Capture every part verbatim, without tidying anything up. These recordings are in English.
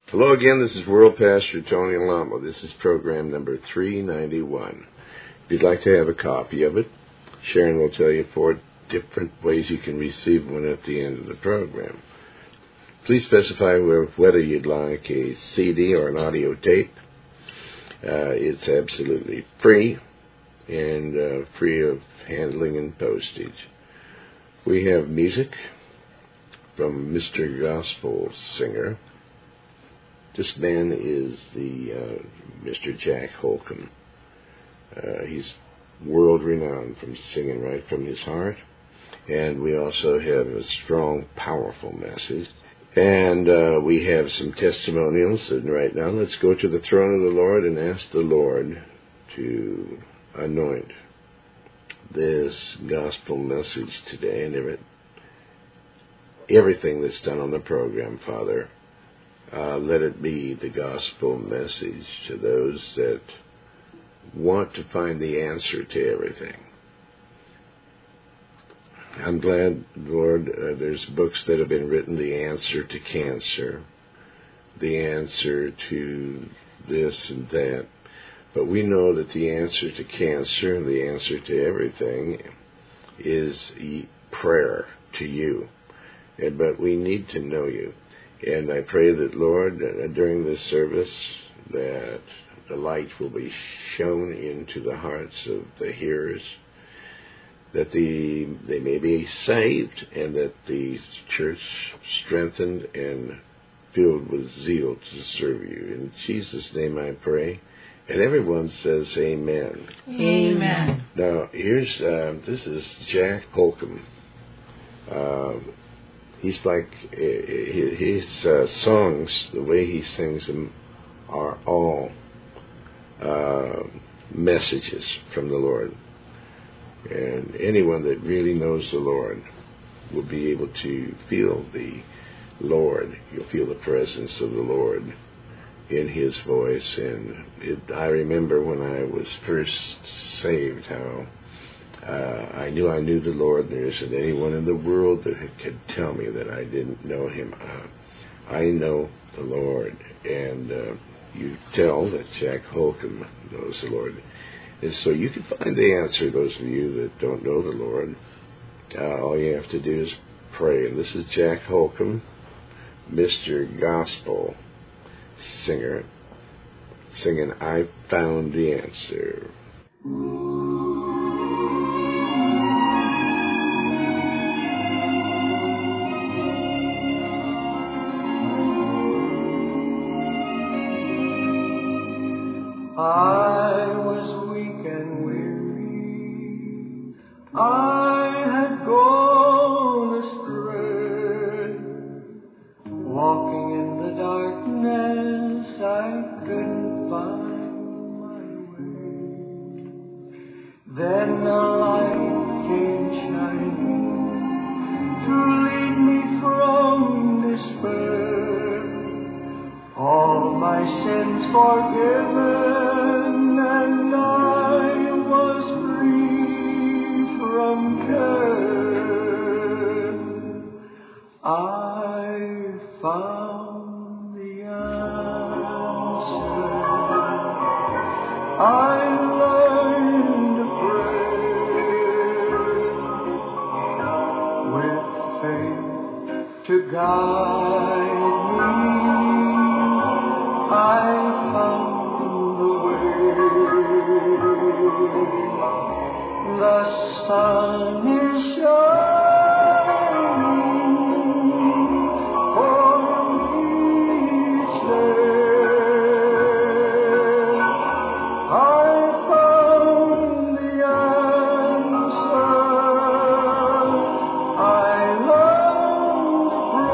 Hello again, this is World Pastor Tony Alamo. This is program number three ninety-one. If you'd like to have a copy of it, Sharon will tell you four different ways you can receive one at the end of the program. Please specify whether you'd like a C D or an audio tape. Uh, it's absolutely free and uh, free of handling and postage. We have music from Mister Gospel Singer. This man is the uh, Mister Jack Holcomb. Uh, he's world-renowned from singing right from his heart. And we also have a strong, powerful message. And uh, we have some testimonials. And right now, let's go to the throne of the Lord and ask the Lord to anoint this gospel message today and every, everything that's done on the program, Father. Uh, let it be the gospel message to those that want to find the answer to everything. I'm glad, Lord, uh, there's books that have been written, The Answer to Cancer, The Answer to this and that. But we know that the answer to cancer and the answer to everything is prayer to you. And, but we need to know you. And I pray that, Lord, uh, during this service, that the light will be shown into the hearts of the hearers, that the, they may be saved, and that the church strengthened and filled with zeal to serve you. In Jesus' name I pray. And everyone says amen. Amen. Now, here's, uh, this is Jack Holcomb. Uh, He's like, his uh, songs, the way he sings them, are all uh, messages from the Lord. And anyone that really knows the Lord will be able to feel the Lord. You'll feel the presence of the Lord in his voice. And it, I remember when I was first saved, how Uh, I knew I knew the Lord. There isn't anyone in the world that could tell me that I didn't know him. Uh, I know the Lord. And uh, you tell that Jack Holcomb knows the Lord. And so you can find the answer, those of you that don't know the Lord. Uh, all you have to do is pray. And this is Jack Holcomb, Mister Gospel Singer, singing, I Found the Answer. I was weak and weary, I had gone astray, walking in the darkness, I couldn't find my way. Then a light came shining to lead me from despair, all my sins forgiven, and I was free from care. I found the answer. I learned to pray with faith to guide me. I found the way. The sun is shining for each day. I found the answer. I learned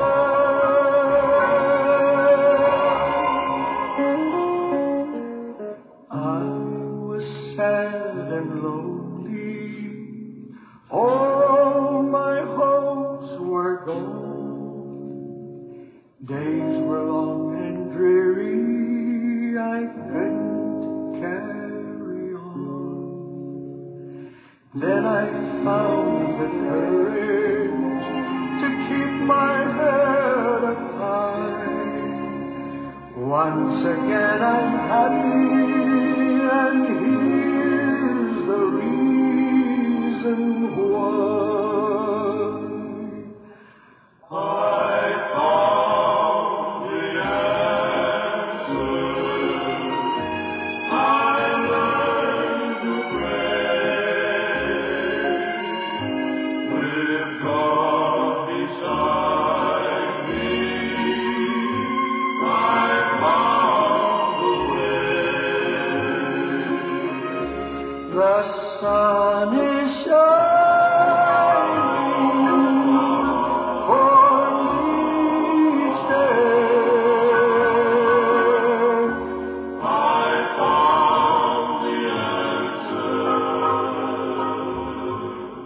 to pray. I was sad and lonely, all my hopes were gone. Days were long and dreary, I couldn't carry on. Then I found the courage to keep my head up high, Once again I'm happy, and here's the reason why. I found the answer. I learned to pray with God beside me. I found the way. The sun is shining for each day. I found the answer. I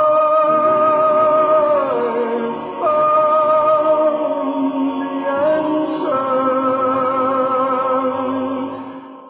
found the answer. I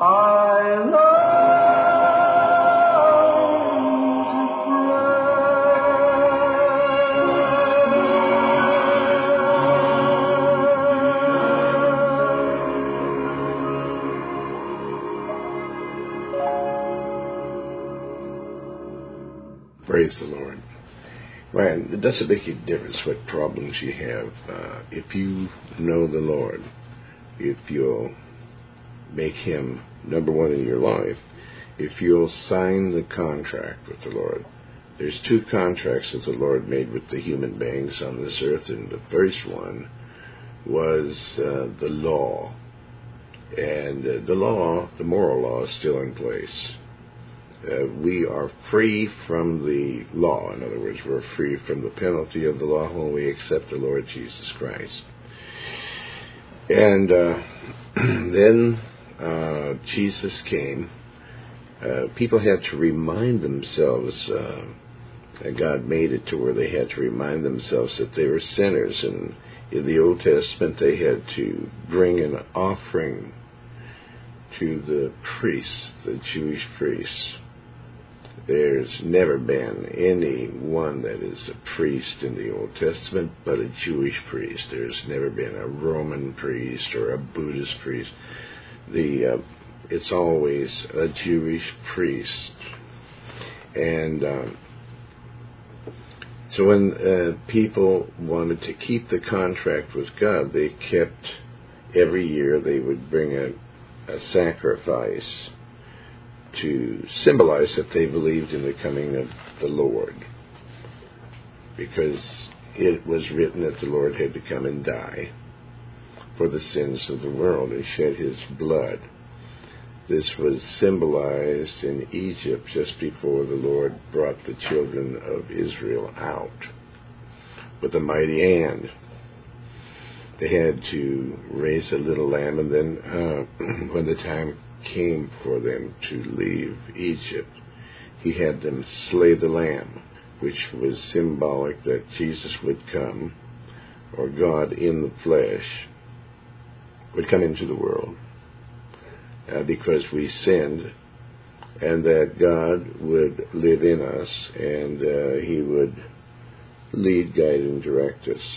Praise the Lord. Right, it doesn't make any difference what problems you have. Uh, if you know the Lord, if you'll make Him number one in your life, if you'll sign the contract with the Lord. There's two contracts that the Lord made with the human beings on this earth, and the first one was uh, the law. And uh, the law, the moral law, is still in place. Uh, we are free from the law. In other words, we're free from the penalty of the law when we accept the Lord Jesus Christ. And uh, then uh, Jesus came. Uh, people had to remind themselves, uh, and God made it to where they had to remind themselves that they were sinners. And in the Old Testament, they had to bring an offering to the priests, the Jewish priests. There's never been any one that is a priest in the Old Testament but a Jewish priest. There's never been a Roman priest or a Buddhist priest. The uh, it's always a Jewish priest. And um, so when uh, people wanted to keep the contract with God, they kept, every year they would bring a, a sacrifice to symbolize that they believed in the coming of the Lord, because it was written that the Lord had to come and die for the sins of the world and shed His blood. This was symbolized in Egypt just before the Lord brought the children of Israel out with a mighty hand. They had to raise a little lamb, and then uh, when the time came for them to leave Egypt, He had them slay the lamb, which was symbolic that Jesus would come, or God in the flesh would come into the world uh, because we sinned, and that God would live in us, and uh, He would lead, guide, and direct us.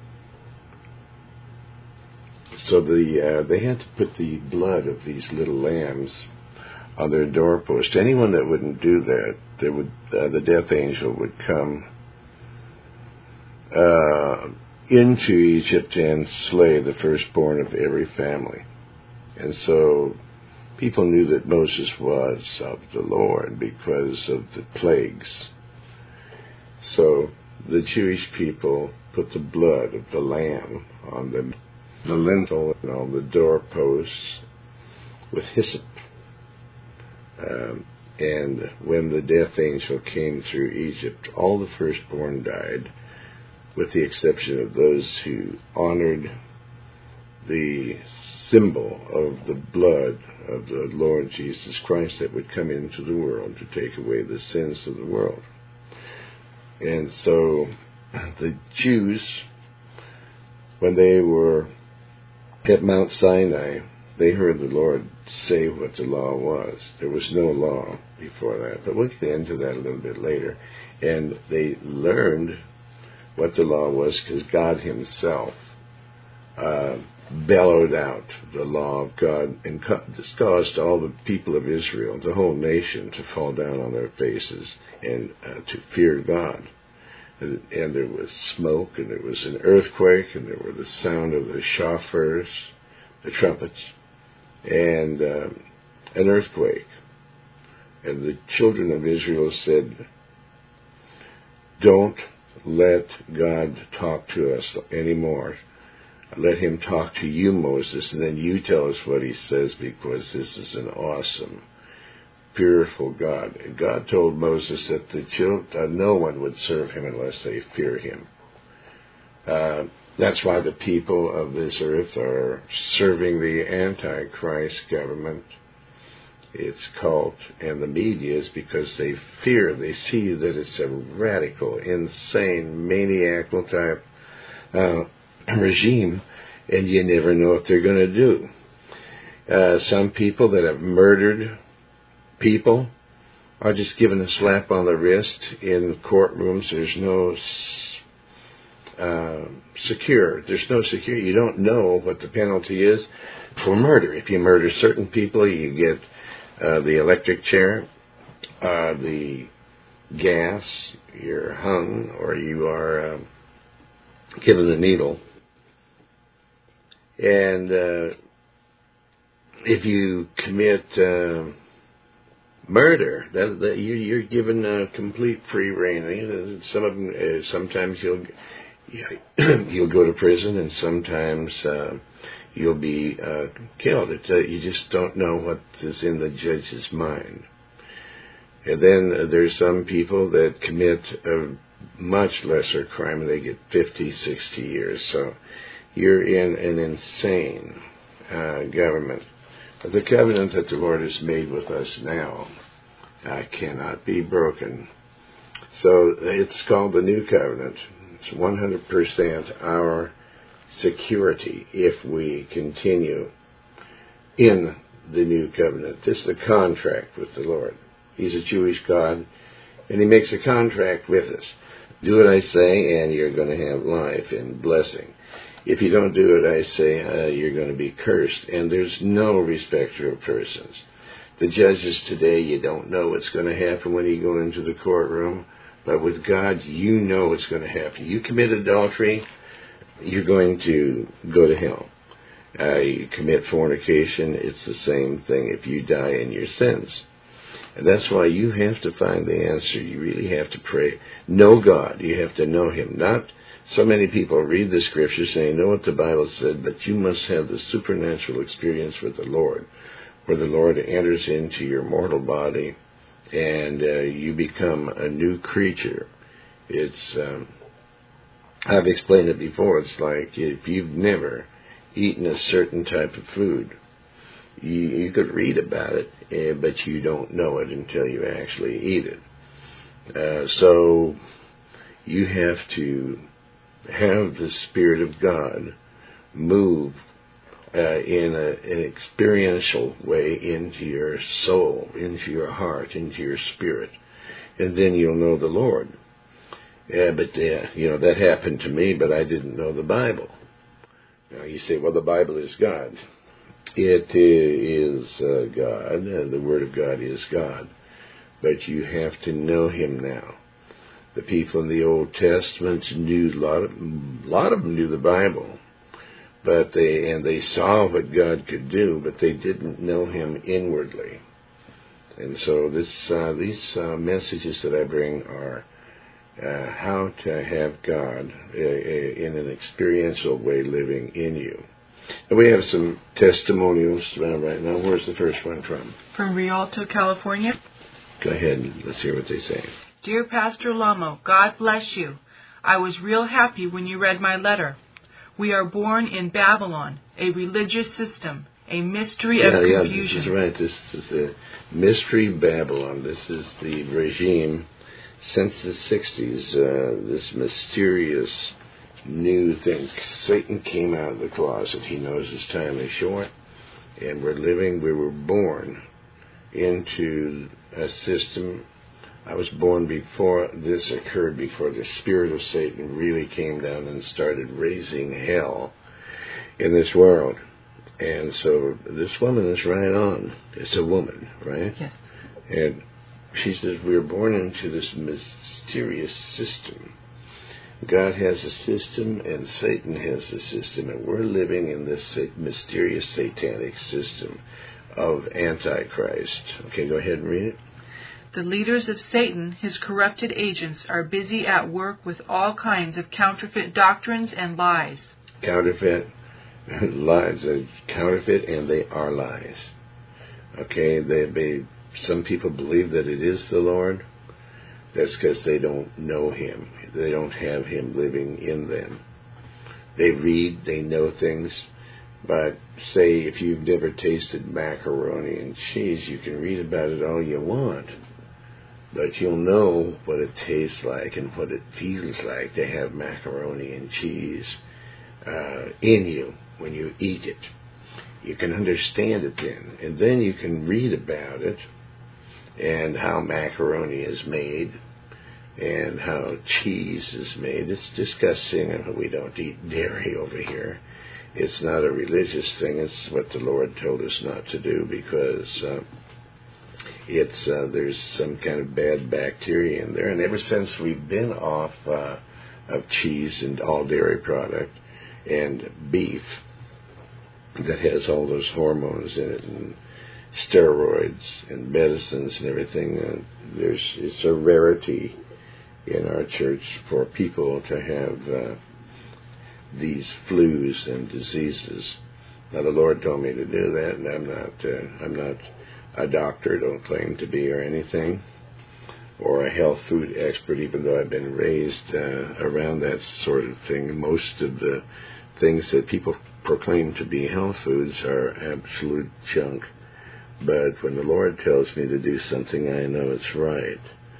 So the uh, they had to put the blood of these little lambs on their doorpost. Anyone that wouldn't do that, there would uh, the death angel would come uh, into Egypt and slay the firstborn of every family. And so people knew that Moses was of the Lord because of the plagues. So the Jewish people put the blood of the lamb on them, the lintel and on the doorposts with hyssop. Um, and when the death angel came through Egypt, all the firstborn died, with the exception of those who honored the symbol of the blood of the Lord Jesus Christ that would come into the world to take away the sins of the world. And so the Jews, when they were at Mount Sinai, they heard the Lord say what the law was. There was no law before that, but we'll get into that a little bit later. And they learned what the law was because God Himself uh, bellowed out the law of God and caused all the people of Israel, the whole nation, to fall down on their faces and uh, to fear God. And, and there was smoke, and there was an earthquake, and there were the sound of the shofars, the trumpets, and uh, an earthquake. And the children of Israel said, "Don't let God talk to us anymore. Let him talk to you, Moses, and then you tell us what he says, because this is an awesome, fearful God." And God told Moses that the children, uh, no one would serve him unless they fear him. Uh, that's why the people of this earth are serving the Antichrist government, its cult, and the media, is because they fear. They see that it's a radical, insane, maniacal type uh, regime, and you never know what they're going to do. Uh, some people that have murdered people are just given a slap on the wrist in courtrooms. There's no uh, secure. There's no secure. You don't know what the penalty is for murder. If you murder certain people, you get uh, the electric chair, uh, the gas, you're hung, or you are uh, given the needle. And uh, if you commit uh, murder, that, that you, you're given a complete free rein. Some of them, uh, sometimes you'll you'll go to prison, and sometimes uh, you'll be uh, killed. It, uh, you just don't know what is in the judge's mind. And then uh, there's some people that commit a much lesser crime, and they get fifty, sixty years. So you're in an insane uh, government. But the covenant that the Lord has made with us now uh, cannot be broken. So it's called the New Covenant. It's one hundred percent our security if we continue in the New Covenant. This is the contract with the Lord. He's a Jewish God, and he makes a contract with us. Do what I say, and you're going to have life and blessing. If you don't do what I say, uh, you're going to be cursed. And there's no respecter of persons. The judges today, you don't know what's going to happen when you go into the courtroom. But with God, you know what's going to happen. You commit adultery, you're going to go to hell. Uh, you commit fornication, it's the same thing if you die in your sins. And that's why you have to find the answer. You really have to pray. Know God. You have to know him. Not so many people read the scriptures saying, know what the Bible said, but you must have the supernatural experience with the Lord, where the Lord enters into your mortal body and uh, you become a new creature. It's, um, I've explained it before, it's like if you've never eaten a certain type of food, you, you could read about it, uh, but you don't know it until you actually eat it. Uh, so you have to have the Spirit of God move uh, in a, an experiential way into your soul, into your heart, into your spirit, and then you'll know the Lord. Yeah, but uh, you know, that happened to me, but I didn't know the Bible. Now you say, well, the Bible is God. It is uh, God, and the Word of God is God, but you have to know him now. The people in the Old Testament knew, a lot of, a lot of them knew the Bible, but they, and they saw what God could do, but they didn't know him inwardly. And so this, uh, these uh, messages that I bring are uh, how to have God uh, in an experiential way living in you. And we have some testimonials uh, right now. Where's the first one from? From Rialto, California. Go ahead and let's hear what they say. Dear Pastor Lamo, God bless you. I was real happy when you read my letter. We are born in Babylon, a religious system, a mystery yeah, of yeah, confusion. This is right. This is a mystery Babylon. This is the regime since the sixties, uh, this mysterious new thing. Satan came out of the closet. He knows his time is short, and we're living, we were born into a system. I was born before this occurred, before the spirit of Satan really came down and started raising hell. in this world. And so this woman is right on. It's a woman, right? Yes. And she says, we're born into this mysterious system. God has a system and Satan has a system, and we're living in this mysterious satanic system of Antichrist. Okay, go ahead and read it. The leaders of Satan, his corrupted agents, are busy at work with all kinds of counterfeit doctrines and lies. Counterfeit lies. They're counterfeit, and they are lies. Okay, they, they some people believe that it is the Lord. That's because they don't know Him. They don't have Him living in them. They read, they know things, but say if you've never tasted macaroni and cheese, you can read about it all you want, but you'll know what it tastes like and what it feels like to have macaroni and cheese uh, in you when you eat it. You can understand it then, and then you can read about it and how macaroni is made and how cheese is made. It's disgusting, and we don't eat dairy over here. It's not a religious thing. It's what the Lord told us not to do, because uh, it's uh, there's some kind of bad bacteria in there. And ever since we've been off uh, of cheese and all dairy product and beef that has all those hormones in it and steroids and medicines and everything, uh, there's it's a rarity in our church for people to have uh, these flus and diseases. Now, the Lord told me to do that, and I'm not uh, I'm not a doctor, don't claim to be or anything, or a health food expert, even though I've been raised uh, around that sort of thing. Most of the things that people proclaim to be health foods are absolute junk. But when the Lord tells me to do something, I know it's right.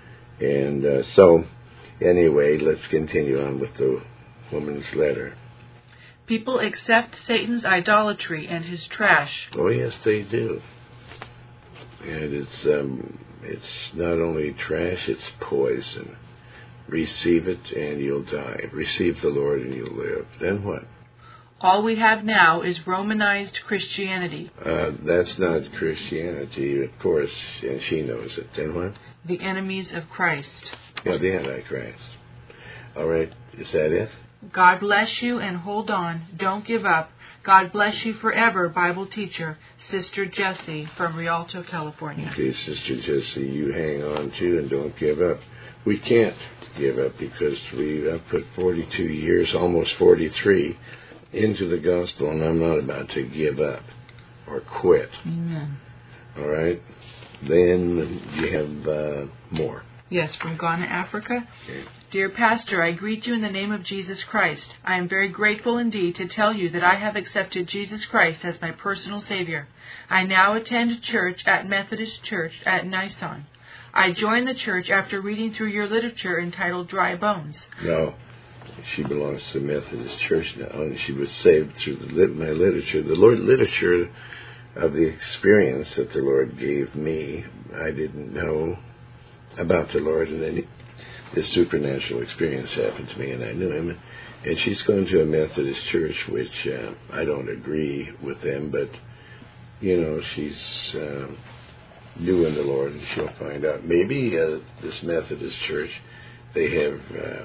And uh, so, anyway, let's continue on with the woman's letter. People accept Satan's idolatry and his trash. Oh, yes, they do. And it's um, it's not only trash, it's poison. Receive it and you'll die. Receive the Lord and you'll live. Then what? All we have now is Romanized Christianity. Uh, that's not Christianity, of course, and she knows it. Then what? The enemies of Christ. Yeah, the Antichrist. All right, is that it? God bless you and hold on. Don't give up. God bless you forever, Bible teacher, Sister Jessie from Rialto, California. Okay, Sister Jessie, you hang on too and don't give up. We can't give up because we have put forty-two years, almost forty-three, into the gospel, and I'm not about to give up or quit. Amen. All right? Then you have uh, more. Yes, from Ghana, Africa. Okay. Dear Pastor, I greet you in the name of Jesus Christ. I am very grateful indeed to tell you that I have accepted Jesus Christ as my personal Savior. I now attend church at Methodist Church at Nissan. I joined the church after reading through your literature entitled Dry Bones. No, she belongs to the Methodist Church now, and she was saved through the lit- my literature. The Lord literature of the experience that the Lord gave me. I didn't know about the Lord, and then this supernatural experience happened to me, and I knew Him. And she's going to a Methodist church, which uh, I don't agree with them, but, you know, she's uh, new in the Lord, and she'll find out. Maybe uh, this Methodist church, they have uh,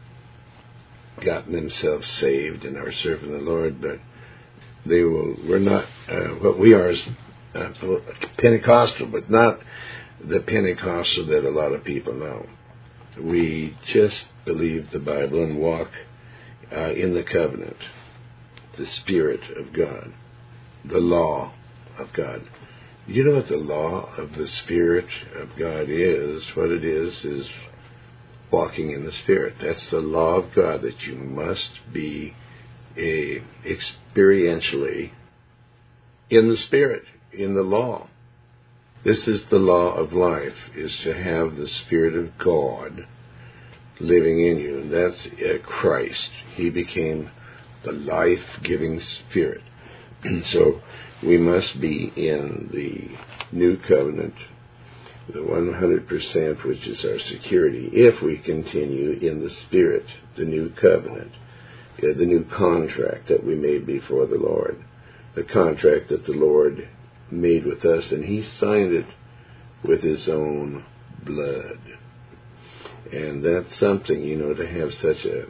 gotten themselves saved and are serving the Lord, but they will. We're not uh, what we are is uh, Pentecostal, but not the Pentecostal that a lot of people know. We just believe the Bible and walk uh, in the covenant, the Spirit of God, the law of God. You know what the law of the Spirit of God is? What it is is walking in the Spirit. That's the law of God, that you must be a, experientially in the Spirit, in the law. This is the law of life, is to have the Spirit of God living in you. And that's uh, Christ. He became the life-giving Spirit. And so we must be in the new covenant, the one hundred percent, which is our security, if we continue in the Spirit, the new covenant. uh, the new contract that we made before the Lord, the contract that the Lord made with us, and he signed it with his own blood. And that's something, you know, to have such a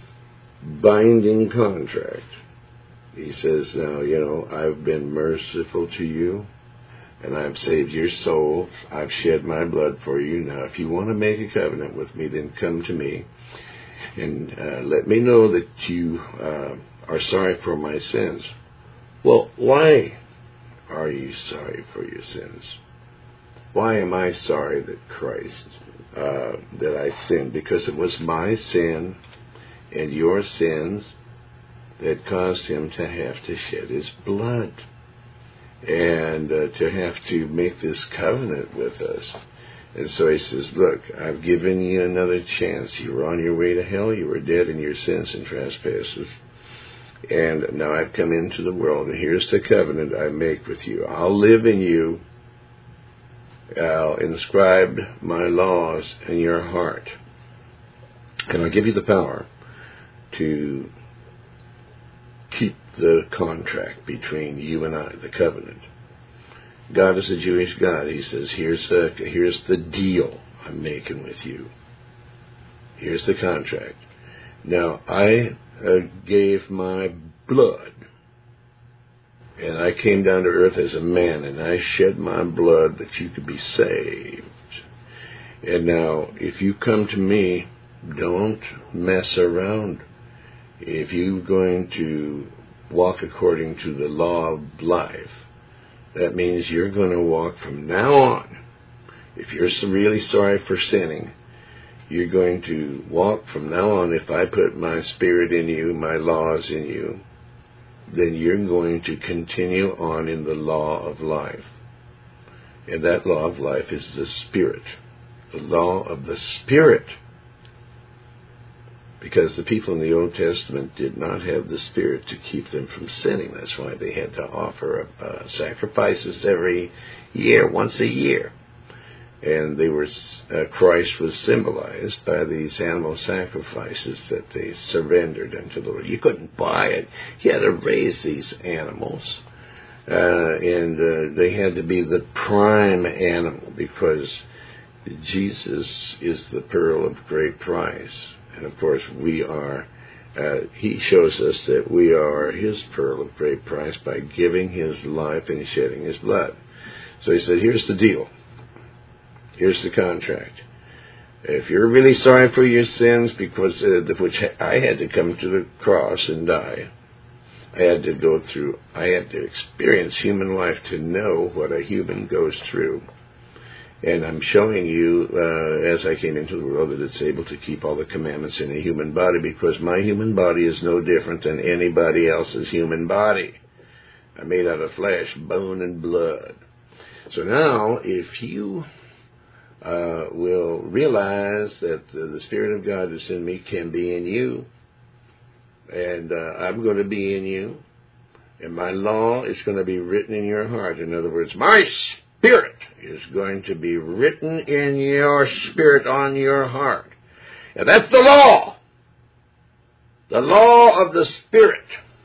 binding contract. He says, now, you know, I've been merciful to you, and I've saved your soul. I've shed my blood for you. Now, if you want to make a covenant with me, then come to me and uh, let me know that you uh, are sorry for my sins. Well, why are you sorry for your sins? Why am I sorry that Christ, uh, that I sinned? Because it was my sin and your sins that caused him to have to shed his blood and uh, to have to make this covenant with us. And so he says, look, I've given you another chance. You were on your way to hell. You were dead in your sins and trespasses. And now I've come into the world, and here's the covenant I make with you. I'll live in you. I'll inscribe my laws in your heart. And I'll give you the power to keep the contract between you and I, the covenant. God is a Jewish God. He says, here's the, here's the deal I'm making with you. Here's the contract. Now, I uh, gave my blood, and I came down to earth as a man, and I shed my blood that you could be saved. And now, if you come to me, don't mess around. If you're going to walk according to the law of life, that means you're going to walk from now on. If you're really sorry for sinning, you're going to walk from now on. If I put my spirit in you, my laws in you, then you're going to continue on in the law of life. And that law of life is the Spirit. The law of the Spirit. Because the people in the Old Testament did not have the Spirit to keep them from sinning. That's why they had to offer uh, sacrifices every year, once a year. And they were uh, Christ was symbolized by these animal sacrifices that they surrendered unto the Lord. You couldn't buy it. You had to raise these animals. Uh, and uh, they had to be the prime animal, because Jesus is the pearl of great price. And of course, we are, uh, he shows us that we are his pearl of great price by giving his life and shedding his blood. So he said, here's the deal. Here's the contract. If you're really sorry for your sins, because uh, which I had to come to the cross and die, I had to go through, I had to experience human life to know what a human goes through. And I'm showing you, uh, as I came into the world, that it's able to keep all the commandments in a human body, because my human body is no different than anybody else's human body. I'm made out of flesh, bone, and blood. So now, if you uh, will realize that uh, the Spirit of God that's in me can be in you, and uh, I'm going to be in you, and my law is going to be written in your heart. In other words, my Spirit is going to be written in your spirit, on your heart. And that's the law. The law of the Spirit.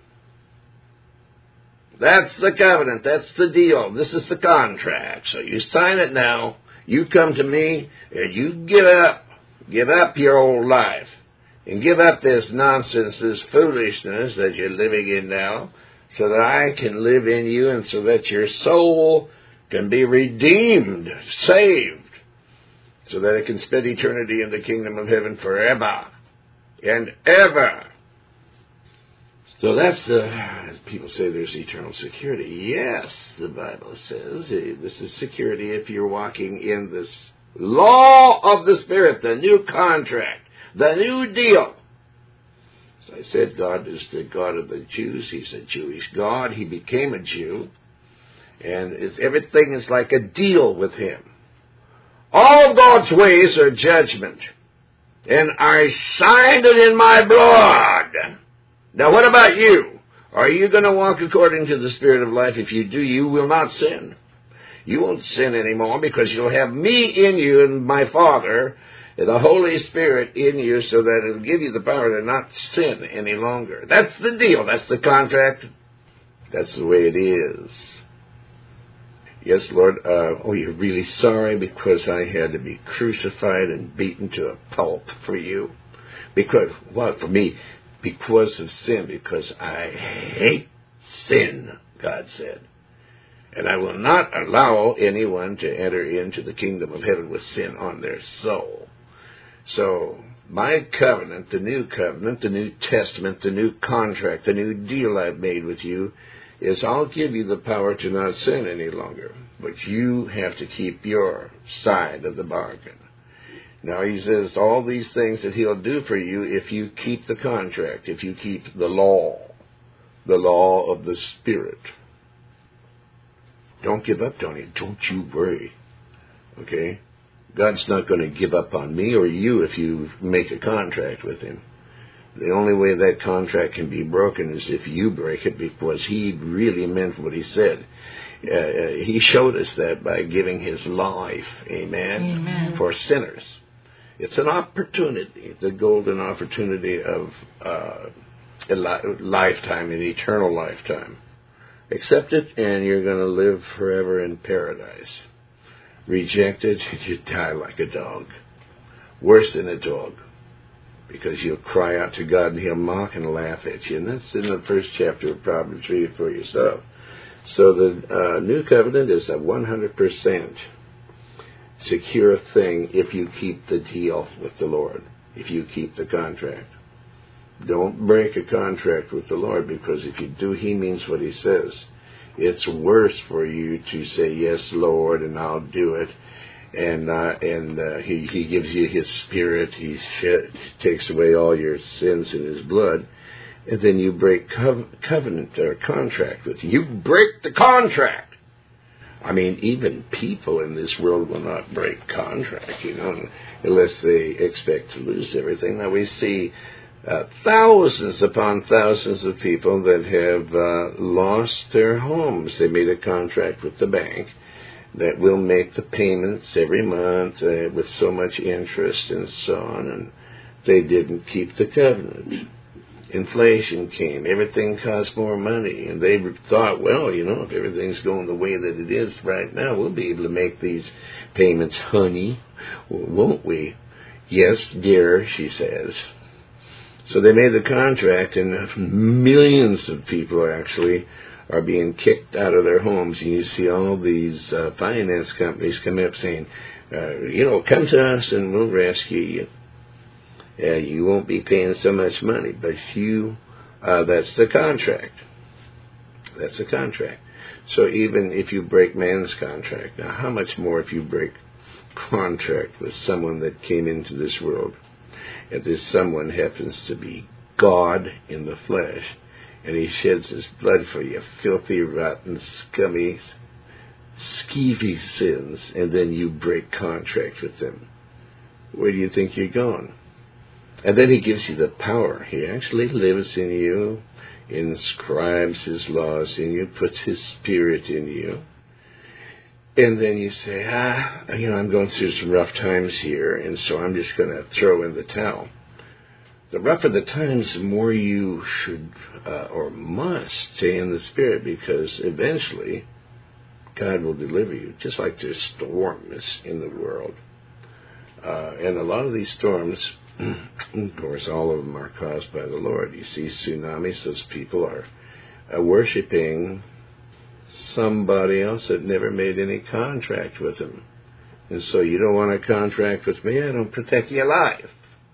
That's the covenant. That's the deal. This is the contract. So you sign it now. You come to me and you give up. Give up your old life. And give up this nonsense, this foolishness that you're living in now, so that I can live in you, and so that your soul can be redeemed, saved, so that it can spend eternity in the kingdom of heaven forever and ever. So that's the, people say there's eternal security. Yes, the Bible says this is security if you're walking in this law of the Spirit, the new contract, the new deal. As I said, God is the God of the Jews. He's a Jewish God. He became a Jew. And it's, everything is like a deal with him. All God's ways are judgment. And I signed it in my blood. Now what about you? Are you going to walk according to the Spirit of life? If you do, you will not sin. You won't sin anymore, because you'll have me in you and my Father, the Holy Spirit in you so that it'll give you the power to not sin any longer. That's the deal. That's the contract. That's the way it is. Yes, Lord, uh, oh, you're really sorry because I had to be crucified and beaten to a pulp for you. Because, what, for me? Because of sin, because I hate sin, God said. And I will not allow anyone to enter into the kingdom of heaven with sin on their soul. So, my covenant, the new covenant, the new testament, the new contract, the new deal I've made with you is I'll give you the power to not sin any longer. But you have to keep your side of the bargain. Now, he says all these things that he'll do for you if you keep the contract, if you keep the law, the law of the Spirit. Don't give up, Tony. Don't you worry. Okay? God's not going to give up on me or you if you make a contract with him. The only way that contract can be broken is if you break it, because he really meant what he said. Uh, he showed us that by giving his life, amen, amen, for sinners. It's an opportunity, the golden opportunity of uh, a li- lifetime, an eternal lifetime. Accept it, and you're going to live forever in paradise. Reject it, you die like a dog. Worse than a dog. Because you'll cry out to God, and he'll mock and laugh at you. And that's in the first chapter of Proverbs. Read it for yourself. So the uh, new covenant is a one hundred percent secure thing if you keep the deal with the Lord, if you keep the contract. Don't break a contract with the Lord, because if you do, he means what he says. It's worse for you to say, yes, Lord, and I'll do it. And uh, and uh, he, he gives you his Spirit. He shed, takes away all your sins in his blood. And then you break co- covenant or contract with you. You break the contract. I mean, even people in this world will not break contract, you know, unless they expect to lose everything. Now we see uh, thousands upon thousands of people that have uh, lost their homes. They made a contract with the bank that will make the payments every month uh, with so much interest and so on, and they didn't keep the covenant. Inflation came. Everything cost more money, and they thought, well, you know, if everything's going the way that it is right now, we'll be able to make these payments, honey, won't we? Yes, dear, she says. So they made the contract, and millions of people actually are being kicked out of their homes. And you see all these uh, finance companies coming up saying, uh, you know, come to us and we'll rescue you. Uh, you won't be paying so much money, but you, uh, that's the contract. That's the contract. So even if you break man's contract, now how much more if you break contract with someone that came into this world, and this someone happens to be God in the flesh, and he sheds his blood for you, filthy, rotten, scummy, skeevy sins, and then you break contract with them. Where do you think you're going? And then he gives you the power. He actually lives in you, inscribes his laws in you, puts his Spirit in you. And then you say, ah, you know, I'm going through some rough times here, and so I'm just going to throw in the towel. The rougher the times, the more you should uh, or must stay in the Spirit, because eventually God will deliver you, just like there's storms in the world. Uh, and a lot of these storms, of course, all of them are caused by the Lord. You see tsunamis, those people are uh, worshiping somebody else that never made any contract with them. And so you don't want a contract with me, I don't protect your life.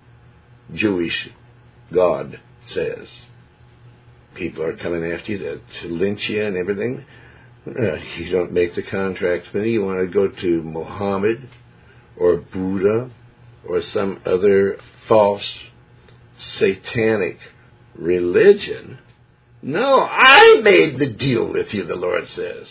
Jewish God says. People are coming after you to, to lynch you and everything. Uh, you don't make the contract with me. You want to go to Muhammad or Buddha or some other false satanic religion. No, I made the deal with you, the Lord says.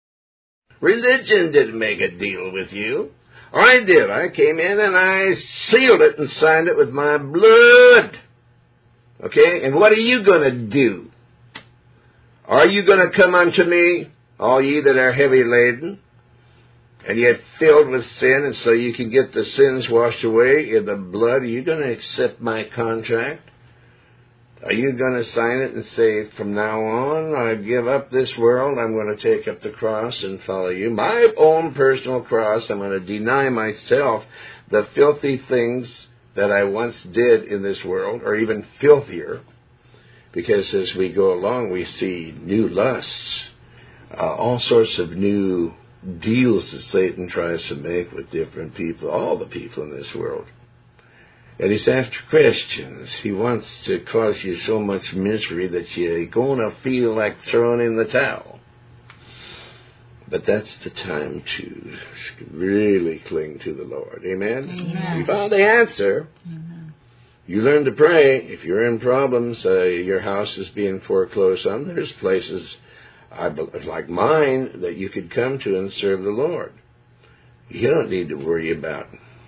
Religion didn't make a deal with you. I did. I came in and I sealed it and signed it with my blood. Okay? And what are you going to do? Are you going to come unto me, all ye that are heavy laden, and yet filled with sin, and so you can get the sins washed away in the blood, are you going to accept my contract? Are you going to sign it and say, from now on, I give up this world, I'm going to take up the cross and follow you? My own personal cross, I'm going to deny myself the filthy things that I once did in this world, or even filthier, because as we go along, we see new lusts, uh, all sorts of new deals that Satan tries to make with different people, all the people in this world. And he's after Christians. He wants to cause you so much misery that you're going to feel like throwing in the towel. But that's the time to really cling to the Lord. Amen? Amen. You found the answer. Amen. You learn to pray. If you're in problems, uh, your house is being foreclosed on, there's places I believe, like mine that you could come to and serve the Lord. You don't need to worry about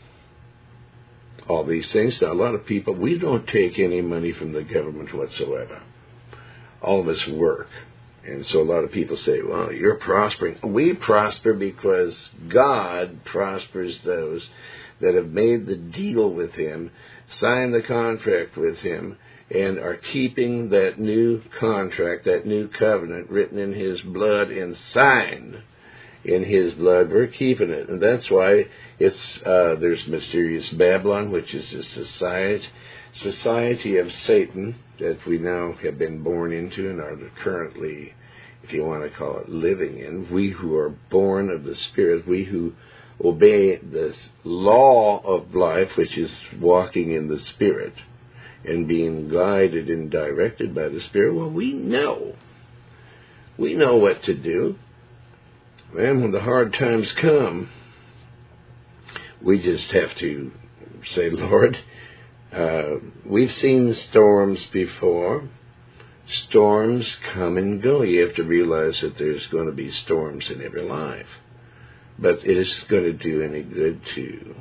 all these things. Now, a lot of people, we don't take any money from the government whatsoever. All of us work. And so a lot of people say, well, you're prospering. We prosper because God prospers those that have made the deal with Him, signed the contract with Him, and are keeping that new contract, that new covenant written in His blood and signed in His blood. We're keeping it. And that's why it's uh, there's Mysterious Babylon, which is a society, society of Satan that we now have been born into and are currently, if you want to call it, living in. We who are born of the Spirit, we who obey the law of life, which is walking in the Spirit and being guided and directed by the Spirit, well, we know. We know what to do. And when the hard times come, we just have to say, Lord, uh, we've seen storms before. Storms come and go. You have to realize that there's going to be storms in every life. But it isn't going to do any good to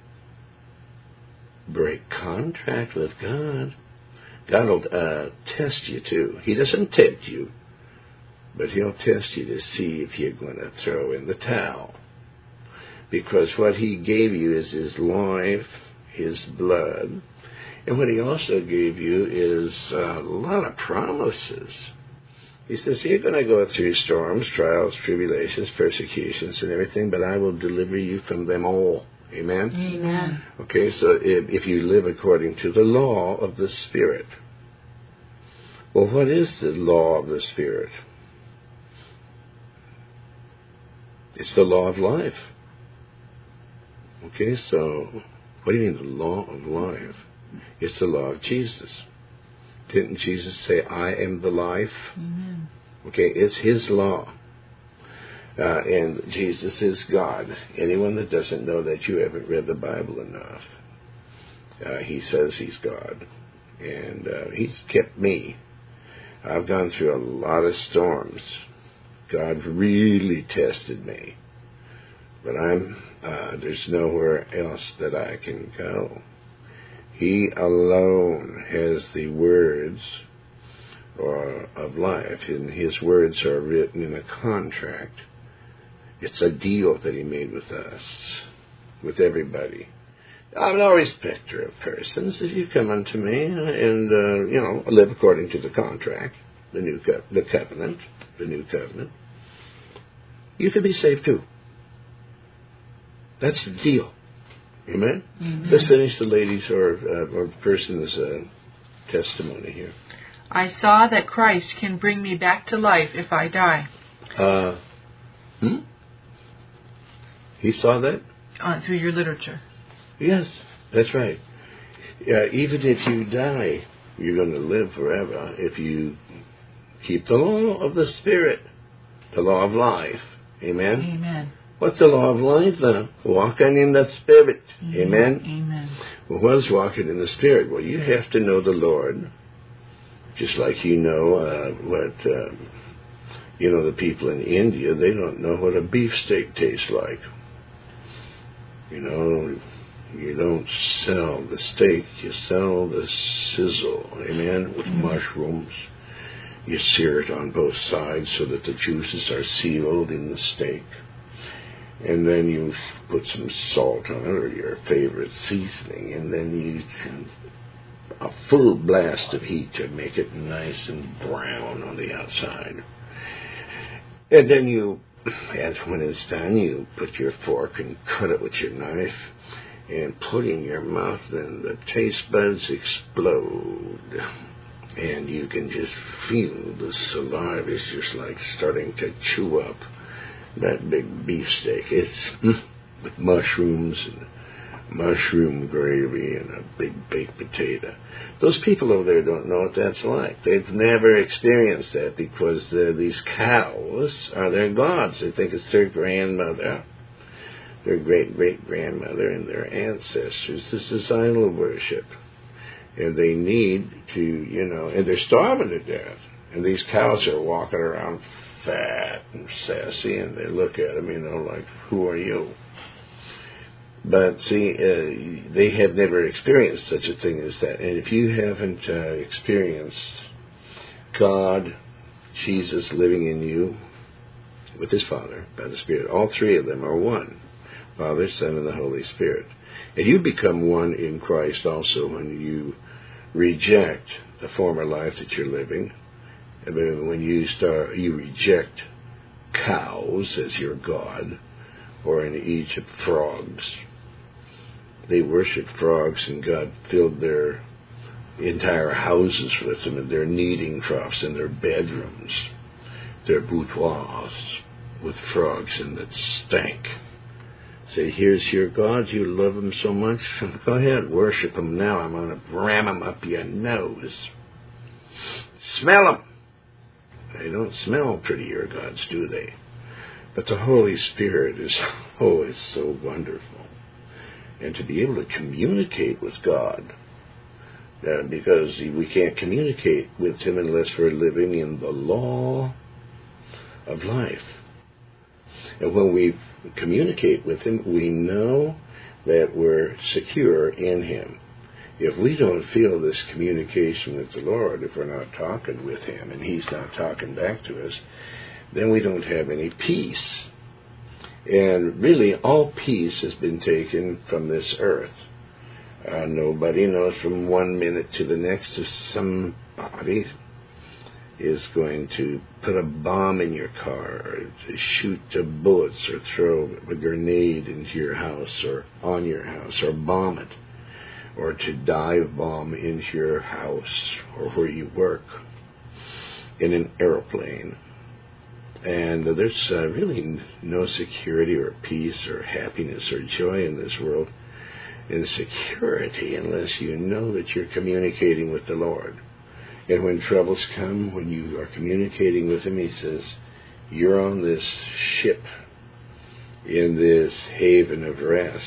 break contract with God. God will uh, test you too. He doesn't tempt you, but He'll test you to see if you're going to throw in the towel. Because what He gave you is His life, His blood. And what He also gave you is a lot of promises. He says, you're going to go through storms, trials, tribulations, persecutions, and everything, but I will deliver you from them all. Amen? Amen. Okay, so if, if you live according to the law of the Spirit. Well, what is the law of the Spirit? It's the law of life. Okay, so what do you mean the law of life? It's the law of Jesus. Didn't Jesus say, I am the life? Amen. Okay, it's His law. Uh, and Jesus is God. Anyone that doesn't know that, you haven't read the Bible enough. Uh, he says He's God. And uh, He's kept me. I've gone through a lot of storms. God really tested me. But I'm uh, there's nowhere else that I can go. He alone has the words or of life, and His words are written in a contract. It's a deal that He made with us, with everybody. I'm no respecter of persons. If you come unto me and uh, you know live according to the contract, the new co- the covenant, the new covenant, you can be saved too. That's the deal. Amen? Amen. Let's finish the lady's or, uh, or person's uh, testimony here. I saw that Christ can bring me back to life if I die. Uh, hmm? He saw that? Uh, through your literature. Yes, that's right. Uh, even if you die, you're going to live forever if you keep the law of the Spirit, the law of life. Amen? Amen. What's the law of life then? Walking in the Spirit. Amen. Amen? Amen. Well, what is walking in the Spirit? Well, you have to know the Lord, just like you know uh, what, um, you know, the people in India, they don't know what a beefsteak tastes like. You know, you don't sell the steak, you sell the sizzle, amen, with mm-hmm. mushrooms. You sear it on both sides so that the juices are sealed in the steak. And then you put some salt on it or your favorite seasoning, and then you a full blast of heat to make it nice and brown on the outside. And then you, and when it's done, you put your fork and cut it with your knife and put it in your mouth, and the taste buds explode. And you can just feel the saliva is just like starting to chew up that big beefsteak. It's mm, with mushrooms and mushroom gravy and a big baked potato. Those people over there don't know what that's like. They've never experienced that because uh, these cows are their gods. They think it's their grandmother, their great-great-grandmother, and their ancestors. This is idol worship. And they need to, you know, and they're starving to death. And these cows are walking around fat and sassy, and they look at them, you know, like, who are you? But see, uh, they have never experienced such a thing as that. And if you haven't uh, experienced God, Jesus living in you with his Father by the Spirit, all three of them are one, Father, Son, and the Holy Spirit. And you become one in Christ also when you reject the former life that you're living. I mean, when you start, you reject cows as your God, or in Egypt, frogs. They worshiped frogs, and God filled their entire houses with them, and their kneading troughs, and their bedrooms, their boudoirs, with frogs, and that stank. Say, here's your God, you love him so much, go ahead, worship him now. I'm going to ram him up your nose. Smell him. They don't smell pretty, your gods, do they? But the Holy Spirit is always so wonderful. And to be able to communicate with God, uh, because we can't communicate with him unless we're living in the law of life. And when we communicate with him, we know that we're secure in him. If we don't feel this communication with the Lord, if we're not talking with him and he's not talking back to us, then we don't have any peace. And really, all peace has been taken from this earth. Uh, nobody knows from one minute to the next if somebody is going to put a bomb in your car, or to shoot the bullets, or throw a grenade into your house, or on your house, or bomb it, or to dive bomb into your house, or where you work, in an airplane. And there's uh, really no security or peace or happiness or joy in this world, in security, unless you know that you're communicating with the Lord. And when troubles come, when you are communicating with him, he says, you're on this ship, in this haven of rest.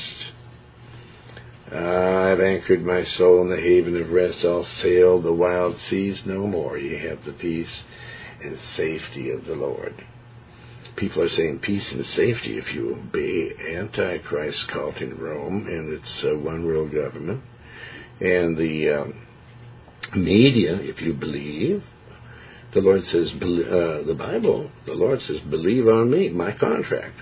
I've anchored my soul in the haven of rest. I'll sail the wild seas no more. You have the peace and safety of the Lord. People are saying peace and safety if you obey Antichrist's cult in Rome and its uh, one world government. And the um, media, if you believe, the Lord says, uh, the Bible, the Lord says, believe on me, my contract.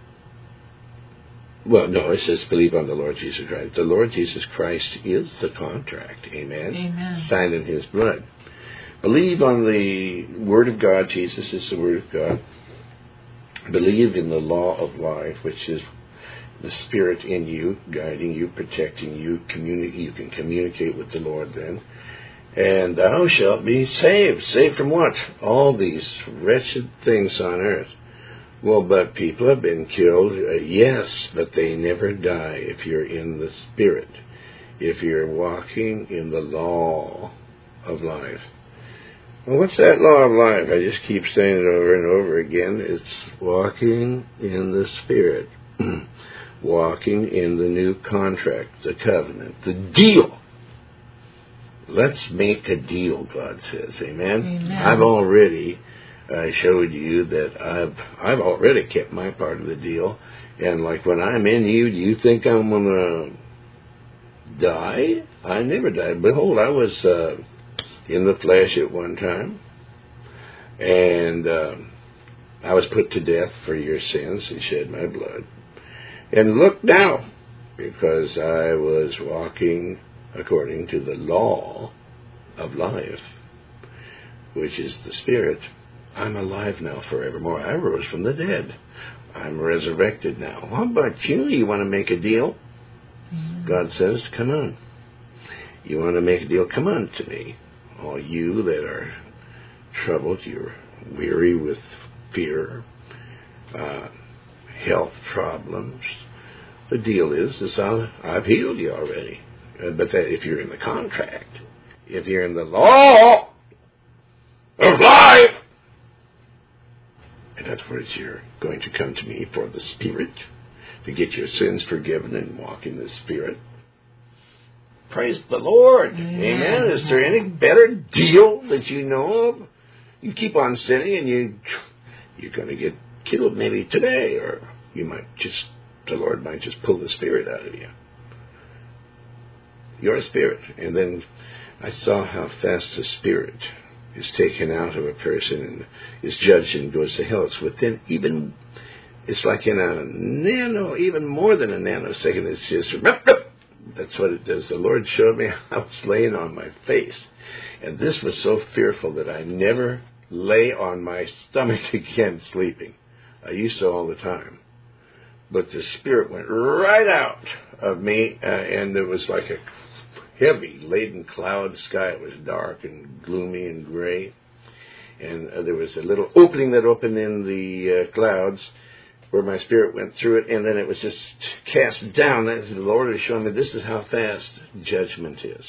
Well, no, it says believe on the Lord Jesus Christ. The Lord Jesus Christ is the contract, amen? Amen. Signed in his blood. Believe on the Word of God. Jesus is the Word of God. Believe in the law of life, which is the Spirit in you, guiding you, protecting you. Communi- you can communicate with the Lord then. And thou shalt be saved. Saved from what? All these wretched things on earth. Well, but people have been killed. Uh, yes, but they never die if you're in the Spirit. If you're walking in the law of life. Well, what's that law of life? I just keep saying it over and over again. It's walking in the Spirit. Walking in the new contract, the covenant, the deal. Let's make a deal, God says. Amen? Amen. I've already uh, showed you that I've I've already kept my part of the deal. And like when I'm in you, do you think I'm going to die? I never died. Behold, I was uh, in the flesh at one time. And uh, I was put to death for your sins and shed my blood. And look now, because I was walking according to the law of life, which is the Spirit, I'm alive now forevermore. I rose from the dead. I'm resurrected now. How about you? You want to make a deal? Mm-hmm. God says, come on. You want to make a deal? Come on to me. All you that are troubled, you're weary with fear, uh, health problems. The deal is, is I'll, I've healed you already. Uh, but that if you're in the contract, if you're in the law of life, in other words, you're going to come to me for the Spirit, to get your sins forgiven and walk in the Spirit. Praise the Lord. Amen. Amen. Is there any better deal that you know of? You keep on sinning and you, you're going to get killed maybe today, or you might just, the Lord might just pull the Spirit out of you. You're a spirit. And then I saw how fast the Spirit is taken out of a person and is judged and goes to hell. It's within even, it's like in a nano, even more than a nanosecond. It's just, that's what it does. The Lord showed me I was laying on my face. And this was so fearful that I never lay on my stomach again sleeping. I used to all the time. But the Spirit went right out of me, uh, and it was like a heavy, laden cloud sky. It was dark and gloomy and gray. And uh, there was a little opening that opened in the uh, clouds where my spirit went through it, and then it was just cast down. The Lord is showing me this is how fast judgment is.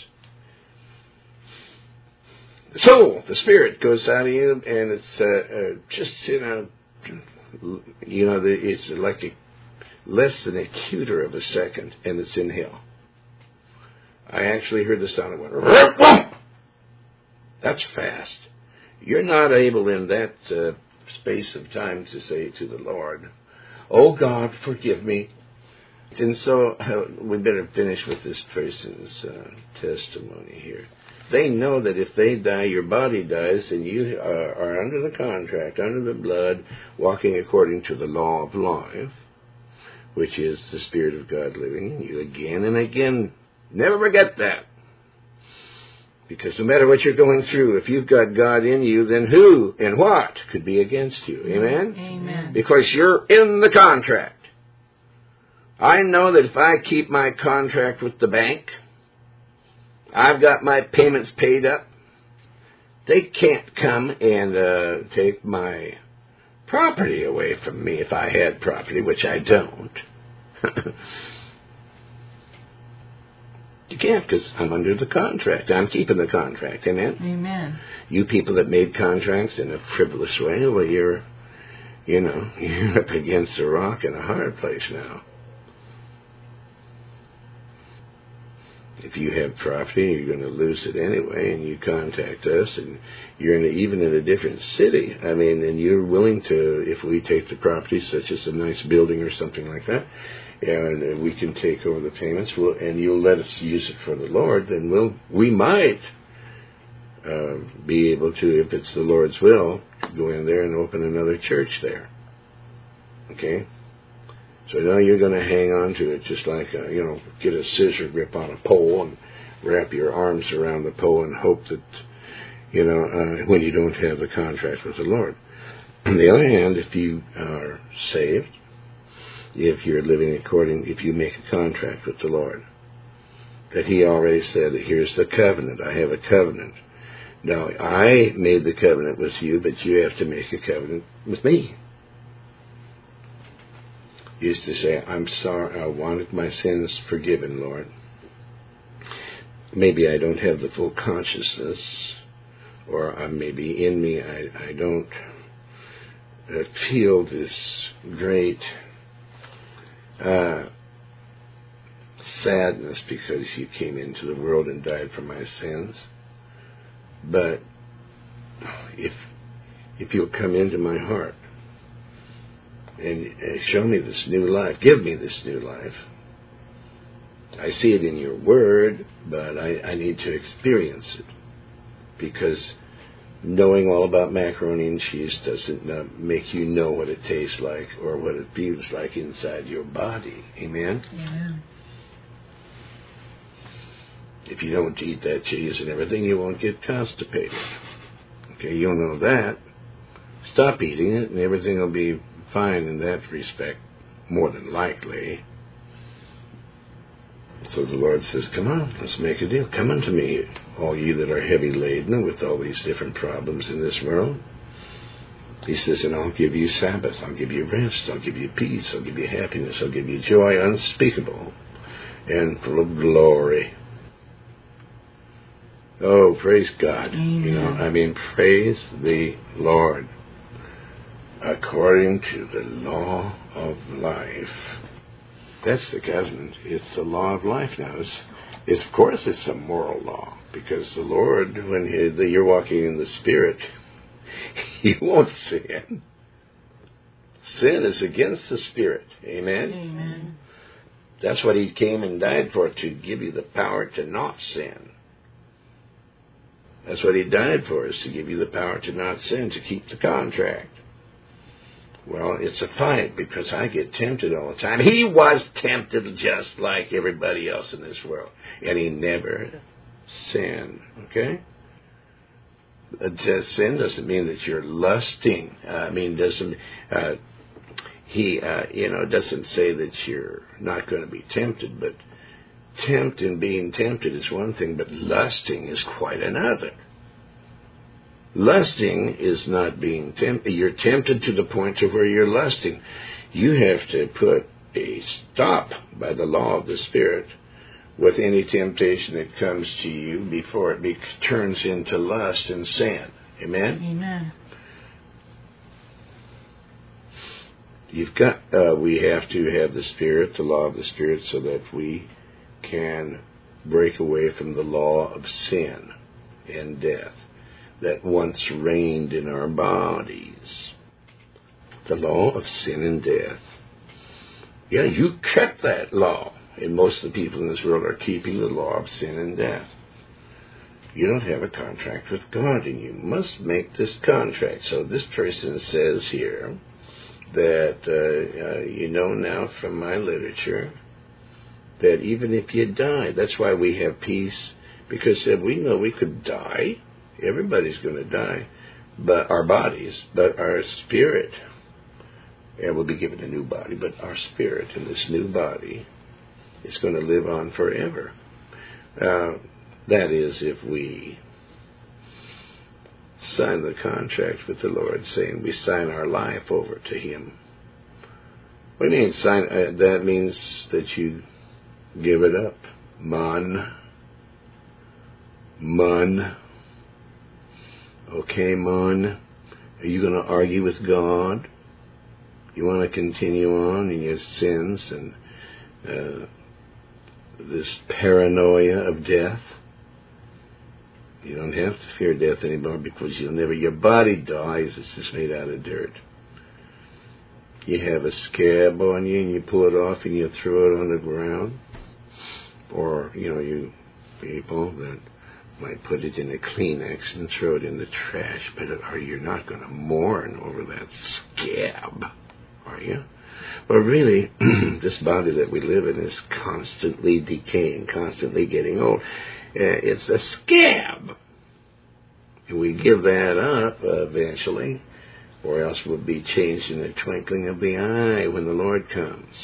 So, the Spirit goes out of you, and it's uh, uh, just, you know, you know, it's like a less than a cuter of a second, and it's in hell. I actually heard the sound of one. That's fast. You're not able in that uh, space of time to say to the Lord, oh God, forgive me. And so uh, we better finish with this person's uh, testimony here. They know that if they die, your body dies, and you are, are under the contract, under the blood, walking according to the law of life, which is the Spirit of God living in you again and again. Never forget that. Because no matter what you're going through, if you've got God in you, then who and what could be against you? Amen? Amen. Because you're in the contract. I know that if I keep my contract with the bank, I've got my payments paid up, they can't come and uh, take my property away from me if I had property, which I don't. You can't, because I'm under the contract. I'm keeping the contract. Amen? Amen. You people that made contracts in a frivolous way, well, you're, you know, you're up against a rock and a hard place now. If you have property, you're going to lose it anyway, and you contact us, and you're in a, even in a different city. I mean, and you're willing to, if we take the property, such as a nice building or something like that, and we can take over the payments, we'll, and you'll let us use it for the Lord, then we'll, we might uh, be able to, if it's the Lord's will, go in there and open another church there. Okay? So now you're going to hang on to it just like, a, you know, get a scissor grip on a pole and wrap your arms around the pole and hope that, you know, uh, when you don't have the contract with the Lord. On the other hand, if you are saved, if you're living according, if you make a contract with the Lord, that He already said that here's the covenant. I have a covenant. Now, I made the covenant with you, but you have to make a covenant with me. Used to say, I'm sorry, I wanted my sins forgiven, Lord. Maybe I don't have the full consciousness, or uh, maybe in me I, I don't uh, feel this great uh, sadness because you came into the world and died for my sins. But if if you'll come into my heart, and show me this new life. Give me this new life. I see it in your word, but I, I need to experience it. Because knowing all about macaroni and cheese doesn't uh, make you know what it tastes like or what it feels like inside your body. Amen? Amen. If you don't eat that cheese and everything, you won't get constipated. Okay, you'll know that. Stop eating it and everything will be fine in that respect, more than likely. So the Lord says, come on, let's make a deal. Come unto me, all ye that are heavy laden with all these different problems in this world. He says, and I'll give you Sabbath, I'll give you rest, I'll give you peace, I'll give you happiness, I'll give you joy unspeakable and full of glory. Oh, praise God. Amen. You know, I mean, praise the Lord. According to the law of life. That's the covenant. It's the law of life now. It's, it's, of course, it's a moral law. Because the Lord, when he, the, you're walking in the Spirit, He won't sin. Sin is against the Spirit. Amen? Amen. That's what He came and died for, to give you the power to not sin. That's what He died for, is to give you the power to not sin, to keep the contract. Well, it's a fight because I get tempted all the time. He was tempted just like everybody else in this world. And He never sinned. Okay? Just sin doesn't mean that you're lusting. Uh, I mean, doesn't uh, He, uh, you know, doesn't say that you're not going to be tempted. But tempt and being tempted is one thing, but lusting is quite another. Lusting is not being tempted. You're tempted to the point to where you're lusting. You have to put a stop by the law of the Spirit with any temptation that comes to you before it be, turns into lust and sin. Amen? Amen. You've got, uh, we have to have the Spirit, the law of the Spirit, so that we can break away from the law of sin and death that once reigned in our bodies. The law of sin and death. Yeah, you kept that law. And most of the people in this world are keeping the law of sin and death. You don't have a contract with God, and you must make this contract. So this person says here that, uh, uh, you know now from my literature, that even if you die, that's why we have peace, because uh, we know we could die. Everybody's going to die, but our bodies, but our spirit, and we'll be given a new body, but our spirit in this new body is going to live on forever. Uh, that is, if we sign the contract with the Lord, saying we sign our life over to Him. What do you mean sign? Uh, that means that you give it up. Man. Man. Okay, man. Are you going to argue with God? You want to continue on in your sins and uh, this paranoia of death? You don't have to fear death anymore because you'll never, your body dies, it's just made out of dirt. You have a scab on you and you pull it off and you throw it on the ground. Or, you know, you people that might put it in a Kleenex and throw it in the trash, but are you not going to mourn over that scab, are you? But really, this body that we live in is constantly decaying, constantly getting old. Uh, it's a scab. And we give that up uh, eventually, or else we'll be changed in the twinkling of the eye when the Lord comes.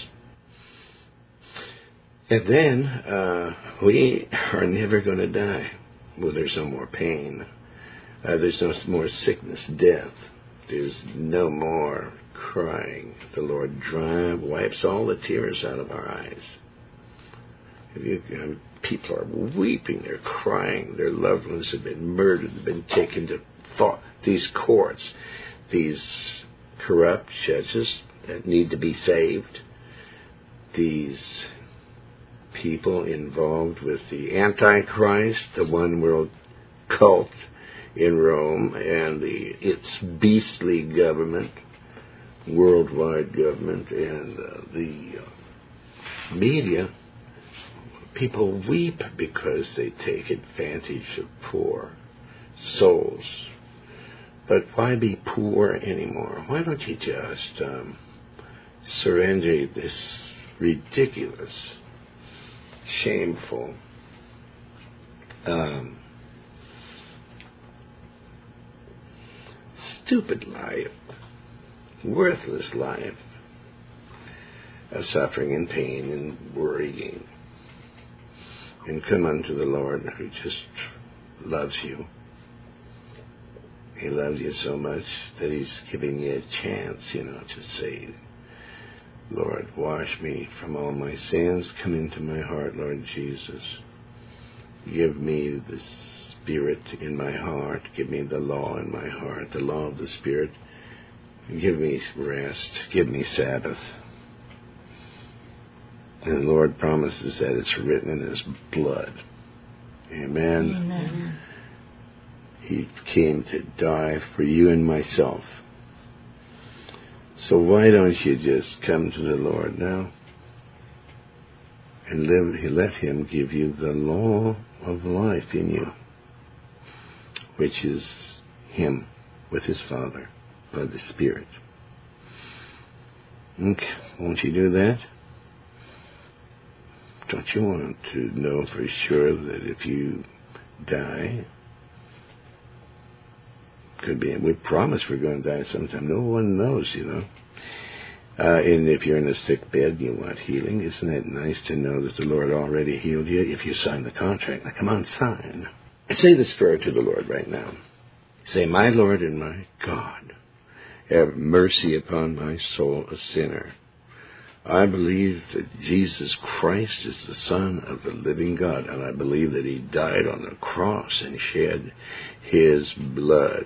And then uh, we are never going to die. Well, there's no more pain. Uh, there's no more sickness, death. There's no more crying. The Lord dry wipes all the tears out of our eyes. You, you know, people are weeping. They're crying. Their loved ones have been murdered. They've been taken to thought, these courts, these corrupt judges that need to be saved. These people involved with the Antichrist, the one world cult in Rome, and the its beastly government, worldwide government, and uh, the uh, media. People weep because they take advantage of poor souls But why be poor anymore? Why don't you just um, surrender this ridiculous, shameful, um, stupid life, worthless life of suffering and pain and worrying, and come unto the Lord who just loves you. He loves you so much that he's giving you a chance, you know, to say, Lord, wash me from all my sins. Come into my heart, Lord Jesus. Give me the Spirit in my heart. Give me the law in my heart, the law of the Spirit. Give me rest. Give me Sabbath. And the Lord promises that it's written in his blood. Amen. Amen. He came to die for you and myself. So why don't you just come to the Lord now and live, let him give you the law of life in you, which is him with his Father by the Spirit. Okay. Won't you do that? Don't you want to know for sure that if you die, could be, we promise we're going to die sometime. No one knows, you know. Uh, and if you're in a sick bed and you want healing, isn't it nice to know that the Lord already healed you if you sign the contract? Now, come on, sign. And say this prayer to the Lord right now. Say, my Lord and my God, have mercy upon my soul, a sinner. I believe that Jesus Christ is the Son of the living God, and I believe that he died on the cross and shed his blood,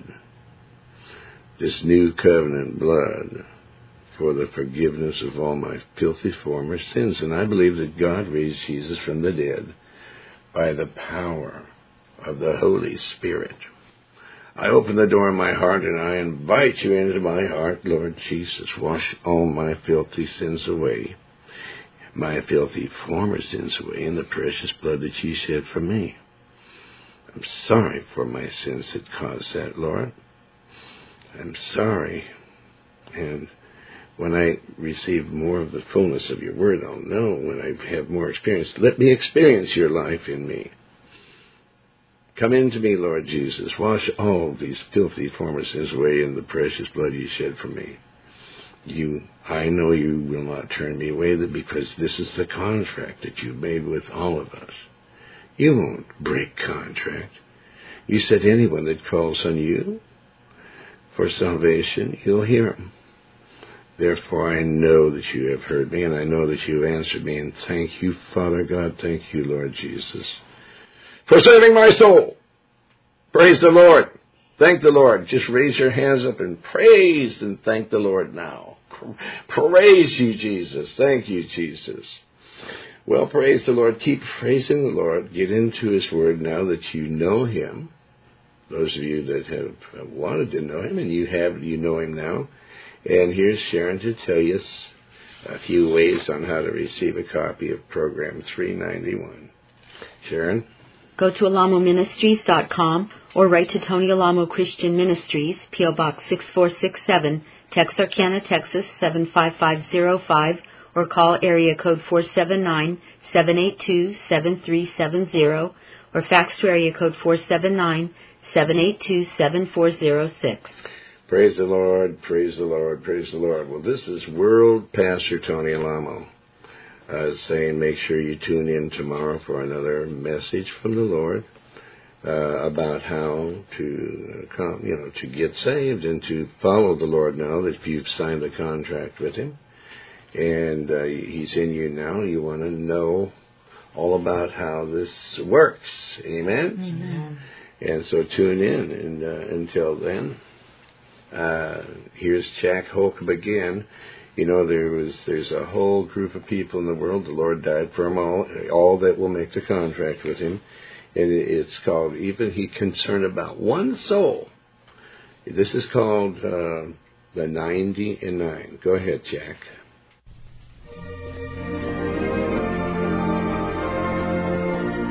this new covenant blood, for the forgiveness of all my filthy former sins. And I believe that God raised Jesus from the dead by the power of the Holy Spirit. I open the door of my heart and I invite you into my heart, Lord Jesus. Wash all my filthy sins away, my filthy former sins away in the precious blood that you shed for me. I'm sorry for my sins that caused that, Lord. I'm sorry. And when I receive more of the fullness of your word, I'll know when I have more experience. Let me experience your life in me. Come into me, Lord Jesus. Wash all these filthy former sins away in the precious blood you shed for me. You, I know you will not turn me away because this is the contract that you've made with all of us. You won't break contract. You said anyone that calls on you for salvation, you'll hear him. Therefore, I know that you have heard me, and I know that you have answered me. And thank you, Father God. Thank you, Lord Jesus, for saving my soul. Praise the Lord. Thank the Lord. Just raise your hands up and praise and thank the Lord now. Praise you, Jesus. Thank you, Jesus. Well, praise the Lord. Keep praising the Lord. Get into his word now that you know him. Those of you that have wanted to know him, and you have, you know him now. And here's Sharon to tell you a few ways on how to receive a copy of Program three ninety-one. Sharon? Go to alamo ministries dot com or write to Tony Alamo Christian Ministries, P O Box six four six seven, Texarkana, Texas seven five five zero five, or call area code four seven nine, seven eight two, seven three seven zero, or fax to area code four seven nine, seven eight two, seven four zero six. Praise the Lord, praise the Lord, praise the Lord. Well, this is World Pastor Tony Alamo. Uh, saying make sure you tune in tomorrow for another message from the Lord uh, about how to, uh, come, you know, to get saved and to follow the Lord now that you've signed a contract with him. And uh, he's in you now. You want to know all about how this works. Amen? Amen. And so tune in. And uh, until then, uh, here's Jack Holcomb again. You know, there was there's a whole group of people in the world. The Lord died for them all, all that will make the contract with him. And it's called, even he concerned about one soul. This is called uh, the ninety and nine. Go ahead, Jack.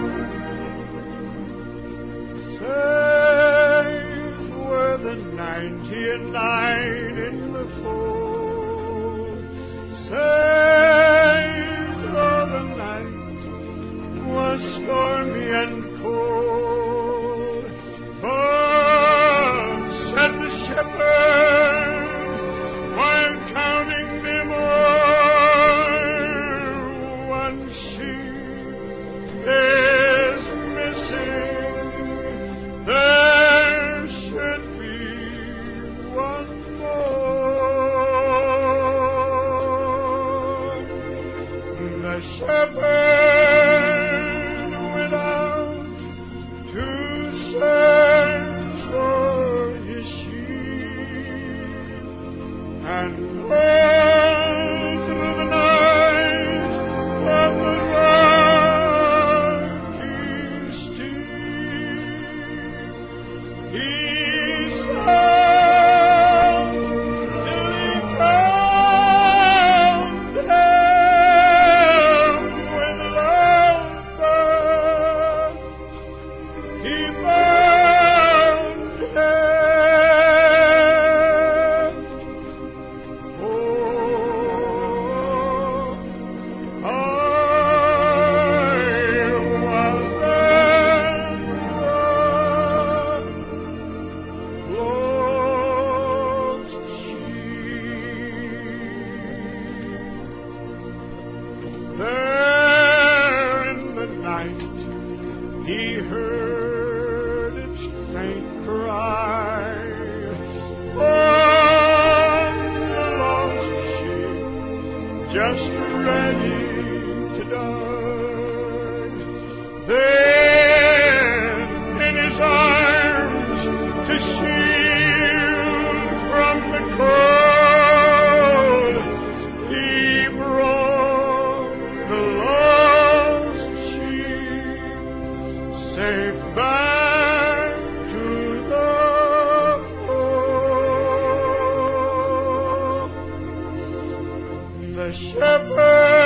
Safe were the ninety a night in the fold. Save though the night was stormy and cold. But said the shepherd, while counting them o'er, one sheep is missing. There should be one more. The shepherd went out to search for his sheep, and all through the night of the rocky steep, he sought till he found him with loud birds. He found him. Oh, I was that lost sheep. There in the night he heard its faint cry. Oh, the lost sheep, just ready to die. Then in his arms to shield from the cold, he brought the lost sheep safe back to the fold. The shepherd